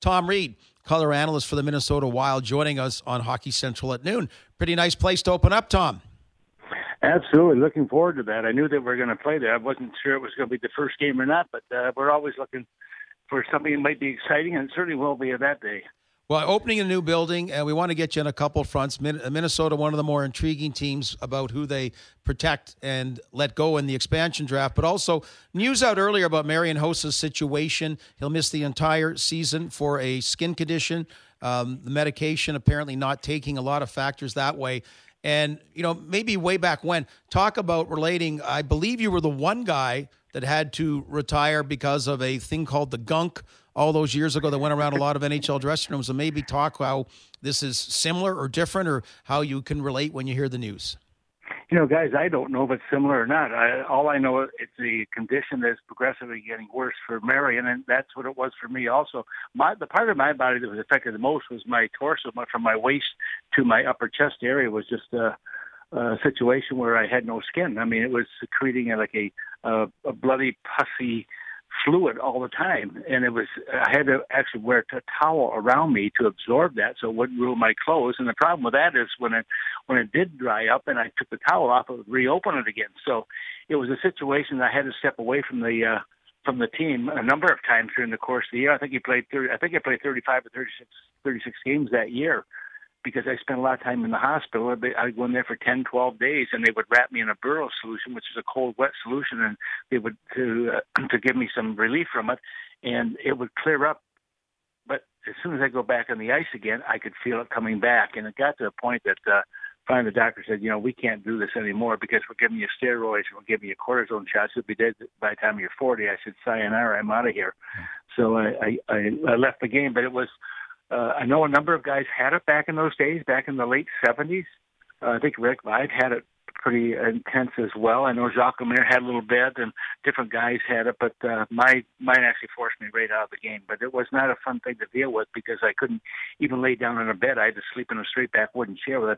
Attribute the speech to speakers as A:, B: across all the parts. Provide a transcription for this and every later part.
A: Tom Reed, color analyst for the Minnesota Wild, joining us on Hockey Central at noon. Pretty nice place to open up, Tom.
B: Absolutely. Looking forward to that. I knew that we were going to play there. I wasn't sure it was going to be the first game or not, but we're always looking for something that might be exciting, and it certainly will be that day.
A: Well, opening a new building, and we want to get you on a couple fronts. Minnesota, one of the more intriguing teams about who they protect and let go in the expansion draft, but also news out earlier about Marian Hossa's situation. He'll miss the entire season for a skin condition. The medication apparently not taking a lot of factors that way. And, maybe way back when, talk about relating, I believe you were the one guy that had to retire because of a thing called the gunk all those years ago that went around a lot of NHL dressing rooms. And maybe talk how this is similar or different, or how you can relate when you hear the news.
B: Guys, I don't know if it's similar or not. All I know is it's the condition that's progressively getting worse for Marian, and that's what it was for me also. The part of my body that was affected the most was my torso. From my waist to my upper chest area was just a situation where I had no skin. I mean, it was secreting like a bloody, pussy fluid all the time, and I had to actually wear a towel around me to absorb that so it wouldn't ruin my clothes. And the problem with that is when it did dry up and I took the towel off, it would reopen it again. So it was a situation that I had to step away from the team a number of times during the course of the year. I think I played 35 or 36 games that year, because I spent a lot of time in the hospital. I'd go in there for 10, 12 days, and they would wrap me in a Burrow solution, which is a cold, wet solution, and they would to give me some relief from it, and it would clear up. But as soon as I go back on the ice again, I could feel it coming back, and it got to a point that finally the doctor said, we can't do this anymore because we're giving you steroids, we're giving you cortisone shots. You'll be dead by the time you're 40. I said, sayonara, I'm out of here. So I left the game, but it was. I know a number of guys had it back in those days, back in the late 70s. I think Rick Veit had it pretty intense as well. I know Jacques Lemaire had a little bit, and different guys had it, but mine actually forced me right out of the game. But it was not a fun thing to deal with because I couldn't even lay down in a bed. I had to sleep in a straight back wooden chair with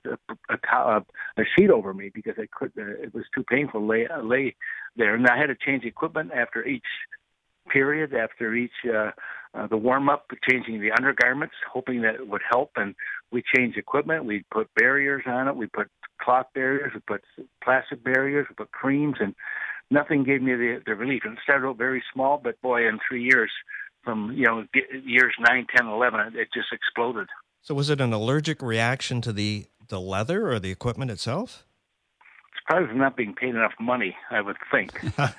B: a sheet over me because I couldn't. It was too painful to lay there, and I had to change equipment after each period, after each the warm-up, changing the undergarments, hoping that it would help. And we changed equipment. We put barriers on it. We put cloth barriers. We put plastic barriers. We put creams, and nothing gave me the relief. And it started out very small, but boy, in 3 years, from years 9, 10, 11, it just exploded.
C: So was it an allergic reaction to the leather or the equipment itself?
B: Probably from not being paid enough money, I would think.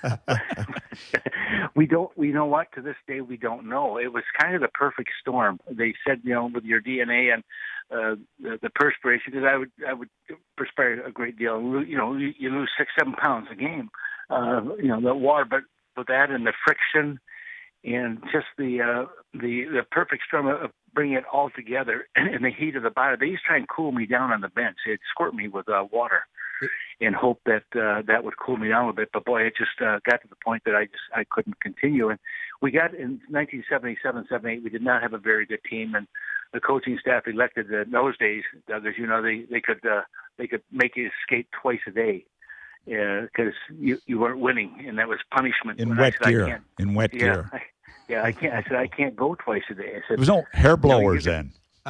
B: We know what, to this day, we don't know. It was kind of the perfect storm. They said, with your DNA and the perspiration, because I would perspire a great deal. You lose 6-7 pounds a game. The water, but with that and the friction and just the perfect storm of bringing it all together in the heat of the body. They used to try and cool me down on the bench. They'd squirt me with water and hope that that would cool me down a little bit. But boy, it just got to the point that I couldn't continue. And we got in 1977, 78, we did not have a very good team, and the coaching staff elected in those days, Douglas, they could make you skate twice a day because you weren't winning, and that was punishment.
D: In wet gear.
B: Yeah, I can't. I said I can't go twice a day. I said
D: there was no hair blowers then.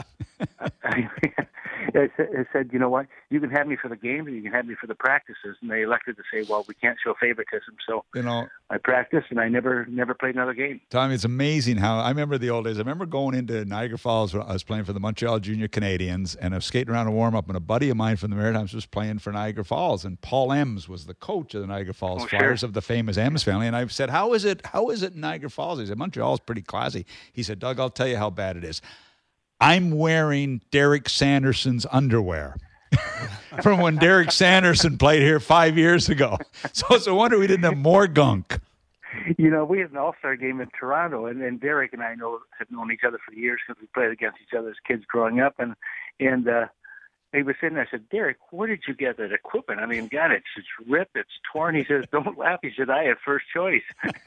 B: I said, you know what? You can have me for the games, and you can have me for the practices. And they elected to say, well, we can't show favoritism. So I practiced, and I never played another game.
D: Tommy, it's amazing how I remember the old days. I remember going into Niagara Falls when I was playing for the Montreal Junior Canadiens, and I was skating around a warm-up, and a buddy of mine from the Maritimes was playing for Niagara Falls, and Paul Ems was the coach of the Niagara Falls Flyers of the famous Ems family. And I said, how is it in Niagara Falls? He said, Montreal is pretty classy. He said, Doug, I'll tell you how bad it is. I'm wearing Derek Sanderson's underwear from when Derek Sanderson played here 5 years ago. So it's a wonder we didn't have more gunk.
B: We had an all-star game in Toronto, and Derek and I have known each other for years because we played against each other as kids growing up. And he was sitting there. I said, Derek, where did you get that equipment? I mean, God, it's ripped, it's torn. He says, don't laugh. He said, I had first choice.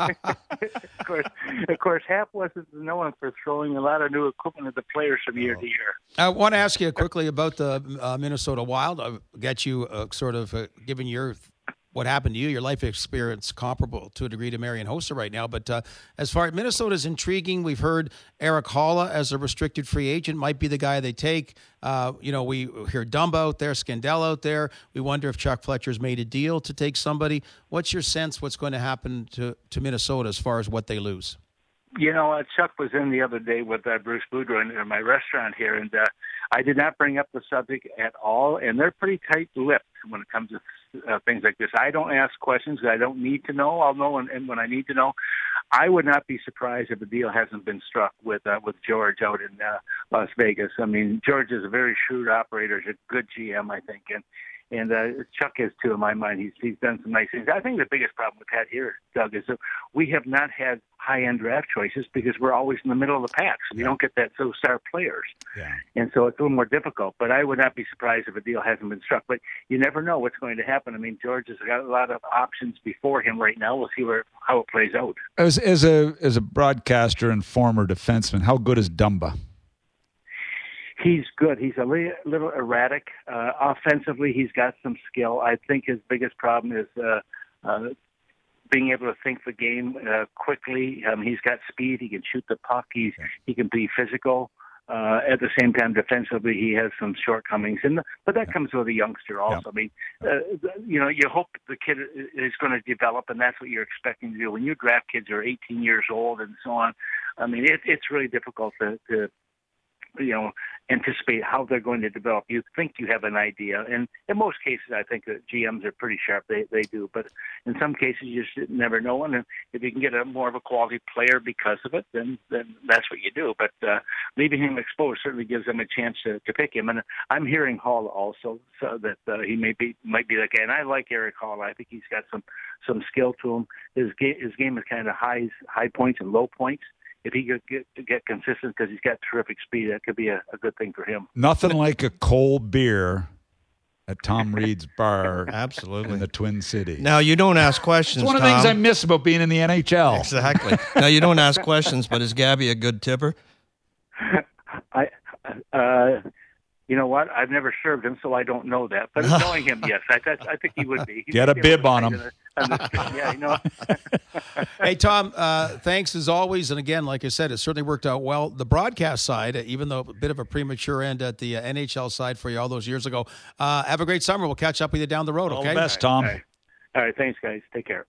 B: Of course, Hap wasn't known for throwing a lot of new equipment at the players from year to year.
A: I want to ask you quickly about the Minnesota Wild. I'll get you sort of giving your what happened to you, your life experience comparable to a degree to Marian Hossa right now. But as far as Minnesota's intriguing, we've heard Erik Haula as a restricted free agent might be the guy they take. We hear Dumba out there, Scandella out there. We wonder if Chuck Fletcher's made a deal to take somebody. What's your sense what's going to happen to Minnesota as far as what they lose?
B: Chuck was in the other day with Bruce Boudreau in my restaurant here, and I did not bring up the subject at all, and they're pretty tight-lipped when it comes to things like this. I don't ask questions that I don't need to know. I'll know and when I need to know. I would not be surprised if a deal hasn't been struck with George out in Las Vegas. I mean, George is a very shrewd operator. He's a good GM, I think, and Chuck is too, in my mind. He's done some nice things. I think the biggest problem we've had here, Doug, is that we have not had high-end draft choices because we're always in the middle of the pack. So we don't get that star players. Yeah. And so it's a little more difficult. But I would not be surprised if a deal hasn't been struck. But you never know what's going to happen. I mean, George has got a lot of options before him right now. We'll see how it plays out.
D: As a broadcaster and former defenseman, how good is Dumba?
B: He's good. He's a little erratic. Offensively, he's got some skill. I think his biggest problem is being able to think the game quickly. He's got speed. He can shoot the puck. He can be physical. At the same time, defensively, he has some shortcomings. But that comes with a youngster also. Yeah. I mean, you hope the kid is going to develop, and that's what you're expecting to do. When you draft kids who are 18 years old and so on, I mean, it's really difficult to anticipate how they're going to develop. You think you have an idea, and in most cases, I think that GMs are pretty sharp. They do, but in some cases, you just never know. And if you can get a more of a quality player because of it, then that's what you do. But leaving him exposed certainly gives them a chance to pick him. And I'm hearing Hall also, so that he might be that guy. And I like Erik Haula. I think he's got some skill to him. His game is kind of high points and low points. If he could get consistent because he's got terrific speed, that could be a good thing for him.
D: Nothing like a cold beer at Tom Reed's bar.
C: Absolutely.
D: In the Twin Cities.
C: Now, you don't ask questions,
D: It's one of the things I miss about being in the NHL.
C: Exactly. Now, you don't ask questions, but is Gabby a good tipper?
B: You know what? I've never served him, so I don't know that. But knowing him, yes, I think he would be.
D: Get a bib on him.
B: Yeah,
A: Hey, Tom, thanks as always. And again, like I said, it certainly worked out well. The broadcast side, even though a bit of a premature end at the NHL side for you all those years ago, have a great summer. We'll catch up with you down the road, okay?
D: All the best, Tom.
B: All right, thanks, guys. Take care.